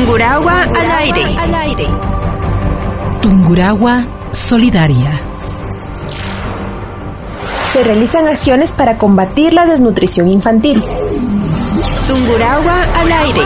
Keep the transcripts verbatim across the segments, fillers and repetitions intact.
Tungurahua al aire. Al aire. Tungurahua Solidaria. Se realizan acciones para combatir la desnutrición infantil. Tungurahua al aire.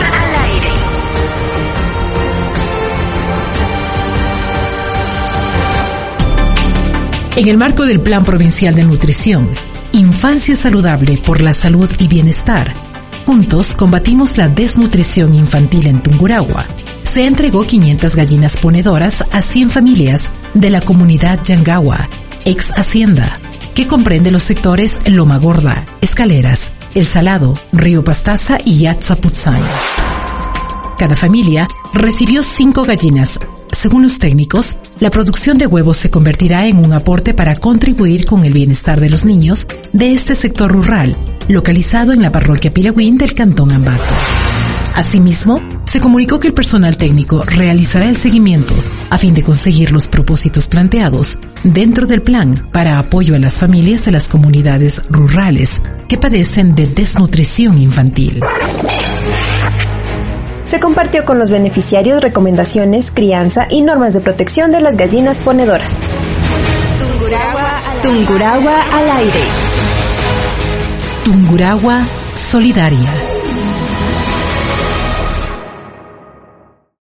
En el marco del Plan Provincial de Nutrición, Infancia Saludable por la Salud y Bienestar, juntos combatimos la desnutrición infantil en Tungurahua. Se entregó quinientas gallinas ponedoras a cien familias de la comunidad Yangawa, ex Hacienda, que comprende los sectores Loma Gorda, Escaleras, El Salado, Río Pastaza y Yatzaputzán. Cada familia recibió cinco gallinas. Según los técnicos, la producción de huevos se convertirá en un aporte para contribuir con el bienestar de los niños de este sector rural, localizado en la parroquia Pilagüín del Cantón Ambato. Asimismo, se comunicó que el personal técnico realizará el seguimiento a fin de conseguir los propósitos planteados dentro del plan para apoyo a las familias de las comunidades rurales que padecen de desnutrición infantil. Se compartió con los beneficiarios recomendaciones, crianza y normas de protección de las gallinas ponedoras. Tungurahua, Tungurahua al aire. Tungurahua Solidaria.